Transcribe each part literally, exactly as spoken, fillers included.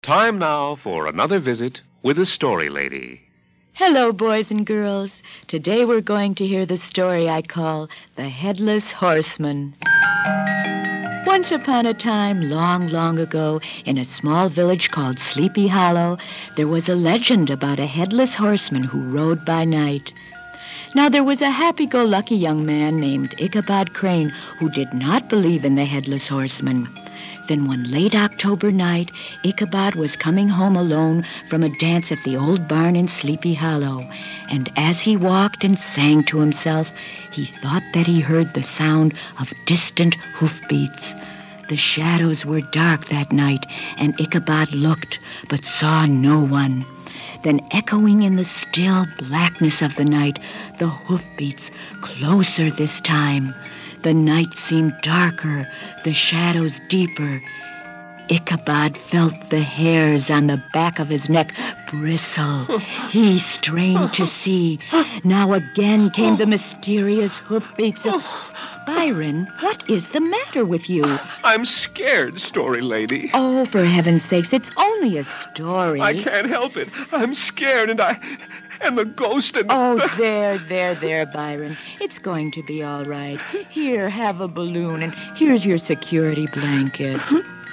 Time now for another visit with the Story Lady. Hello, boys and girls. Today we're going to hear the story I call The Headless Horseman. Once upon a time, long, long ago, in a small village called Sleepy Hollow, there was a legend about a headless horseman who rode by night. Now, there was a happy-go-lucky young man named Ichabod Crane who did not believe in the headless horseman. Then one late October night, Ichabod was coming home alone from a dance at the old barn in Sleepy Hollow. And as he walked and sang to himself, he thought that he heard the sound of distant hoofbeats. The shadows were dark that night, and Ichabod looked, but saw no one. Then echoing in the still blackness of the night, the hoofbeats, closer this time. The night seemed darker, the shadows deeper. Ichabod felt the hairs on the back of his neck bristle. He strained to see. Now again came the mysterious hoofbeats of... Byron, what is the matter with you? I'm scared, Story Lady. Oh, for heaven's sakes, it's only a story. I can't help it. I'm scared, and I... and the ghost and... Oh, there, there, there, Byron. It's going to be all right. Here, have a balloon, and here's your security blanket.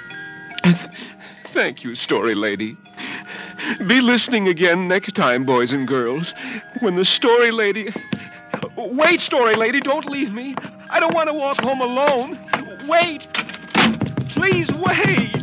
Thank you, Story Lady. Be listening again next time, boys and girls, when the Story Lady... Wait, Story Lady, don't leave me. I don't want to walk home alone. Wait! Please wait!